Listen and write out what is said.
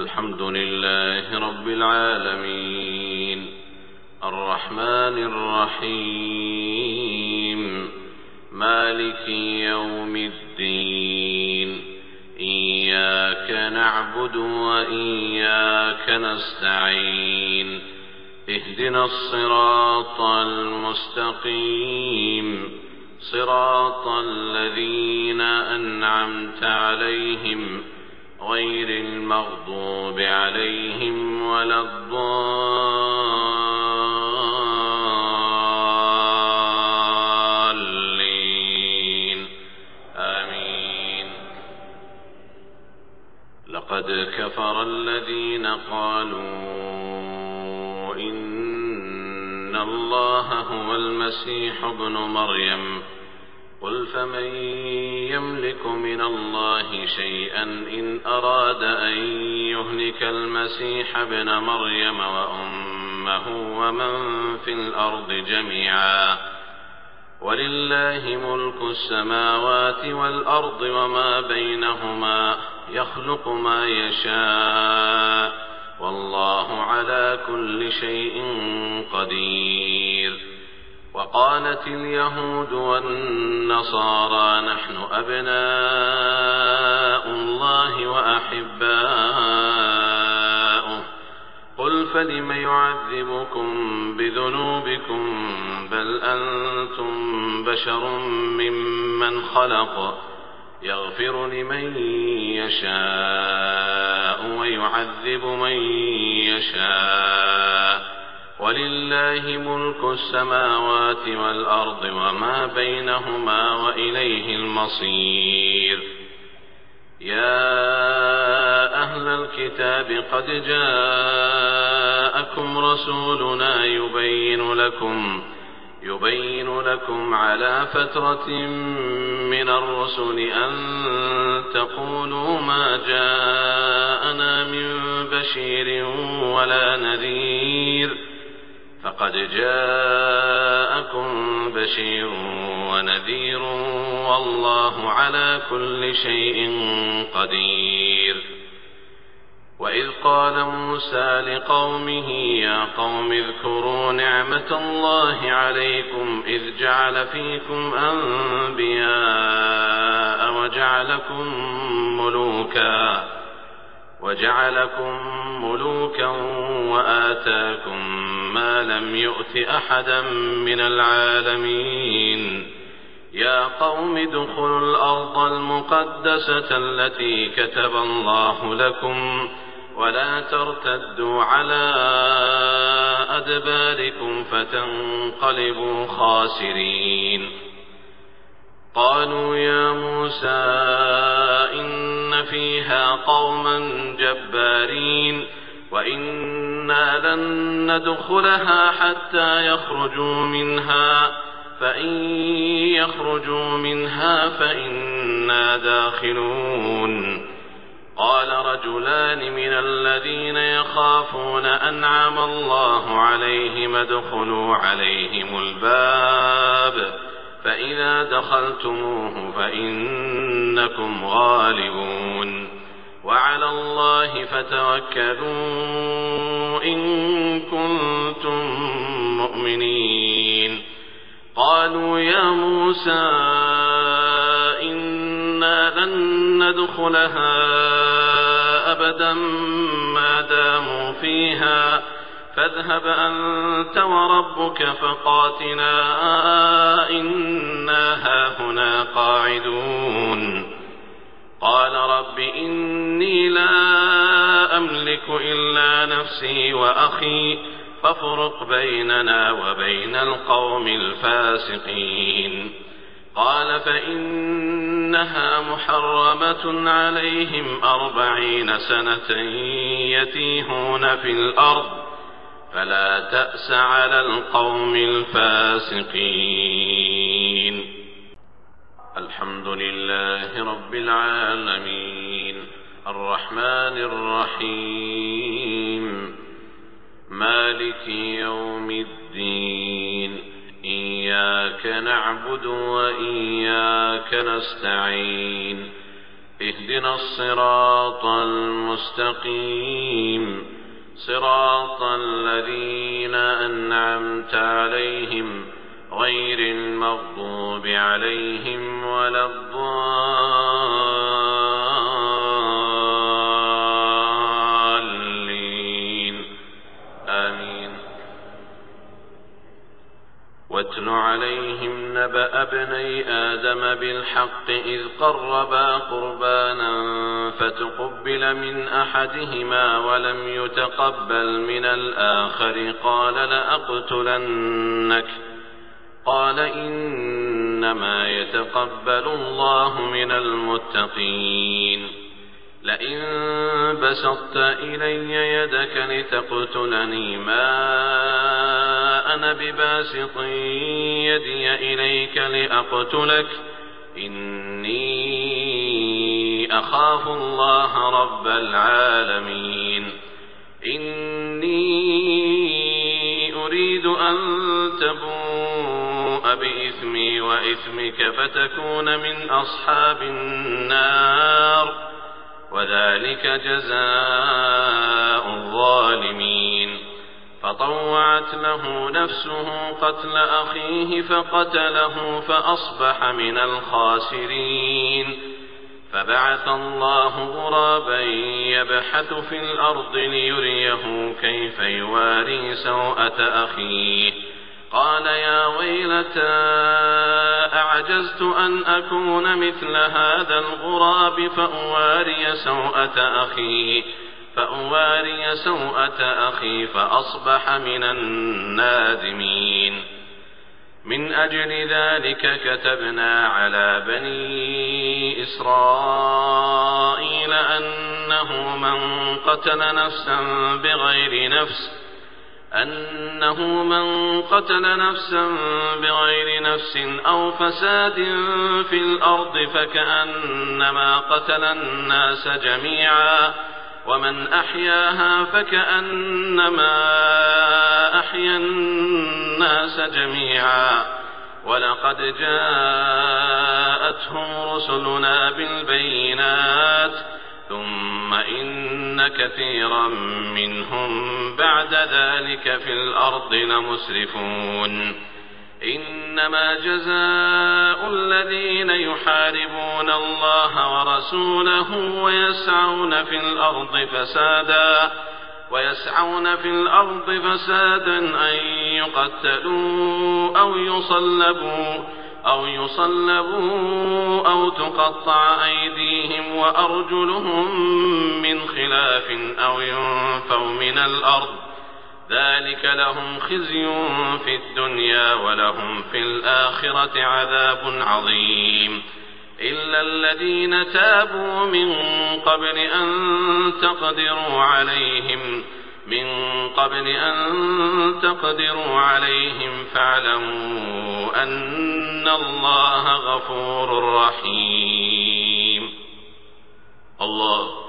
الحمد لله رب العالمين الرحمن الرحيم مالك يوم الدين إياك نعبد وإياك نستعين اهدنا الصراط المستقيم صراط الذين أنعمت عليهم غير المغضوب عليهم ولا الضالين آمين. لقد كفر الذين قالوا إن الله هو المسيح ابن مريم قل فمن يملك من الله شيئا إن أراد أن يهلك المسيح ابن مريم وأمه ومن في الأرض جميعا ولله ملك السماوات والأرض وما بينهما يخلق ما يشاء والله على كل شيء قدير. وقالت اليهود والنصارى نحن أبناء الله وأحباؤه قل فلم يعذبكم بذنوبكم بل أنتم بشر ممن خلق يغفر لمن يشاء ويعذب من يشاء ولله ملك السماوات والأرض وما بينهما وإليه المصير. يا أهل الكتاب قد جاءكم رسولنا يبين لكم على فترة من الرسل أن تقولوا ما جاءنا من بشير ولا نذير فقد جاءكم بشير ونذير والله على كل شيء قدير. وإذ قال موسى لقومه يا قوم اذكروا نعمة الله عليكم إذ جعل فيكم أنبياء وجعلكم ملوكا وآتاكم ما لم يؤت أحدا من العالمين. يا قوم ادخلوا الأرض المقدسة التي كتب الله لكم ولا ترتدوا على أدباركم فتنقلبوا خاسرين. قالوا يا موسى إن فيها قوما جبارين وإنا لن ندخلها حتى يخرجوا منها فإن يخرجوا منها فإنا داخلون. قال رجلان من الذين يخافون أنعم الله عليهم ادخلوا عليهم الباب فإذا دخلتموه فإنكم غالبون وعلى الله فتوكلوا إن كنتم مؤمنين. قالوا يا موسى إنا لن ندخلها أبدا ما داموا فيها فاذهب أنت وربك فقاتلا إنا هاهنا قاعدون. قال رب إني لا أملك إلا نفسي وأخي فافرق بيننا وبين القوم الفاسقين. قال فإنها محرمة عليهم 40 سنة يتيهون في الأرض فلا تأس على القوم الفاسقين. الحمد لله رب العالمين الرحمن الرحيم مالك يوم الدين إياك نعبد وإياك نستعين اهدنا الصراط المستقيم صراط الذين أنعمت عليهم غير المغضوب عليهم ولا الضالين آمين. واتل عليهم نبأ ابني آدم بالحق إذ قربا قربانا فتقبل من أحدهما ولم يتقبل من الآخر قال لأقتلنك قال إنما يتقبل الله من المتقين لئن بسطت إلي يدك لتقتلني ما أنا بباسط يدي إليك لأقتلك إني أخاف الله رب العالمين إني أريد أن تبوء بإثمي وإثمك فتكون من أصحاب النار وذلك جزاء الظالمين. فطوعت له نفسه قتل أخيه فقتله فأصبح من الخاسرين. فبعث الله غرابا يبحث في الأرض ليريه كيف يواري سوءة أخيه قال يا ويلتى أعجزت أن أكون مثل هذا الغراب فأواري سوءة أخي فأصبح من النادمين. من أجل ذلك كتبنا على بني إسرائيل أنه من قتل نفسا بغير نفس أو فساد في الأرض فكأنما قتل الناس جميعا ومن أحياها فكأنما أحيا الناس جميعا ولقد جاءتهم رسلنا بالبينات ثم إن كثيرا منهم بعد ذلك في الأرض لمسرفون. إنما جزاء الذين يحاربون الله ورسوله ويسعون في الأرض فسادا أن يقتلوا أو يصلبوا أو تقطع أيديهم وأرجلهم من خلاف أو ينفوا من الأرض ذلك لهم خزي في الدنيا ولهم في الآخرة عذاب عظيم. إلا الذين تابوا من قبل أن تقدروا عليهم فاعلموا أن الله غفور رحيم. الله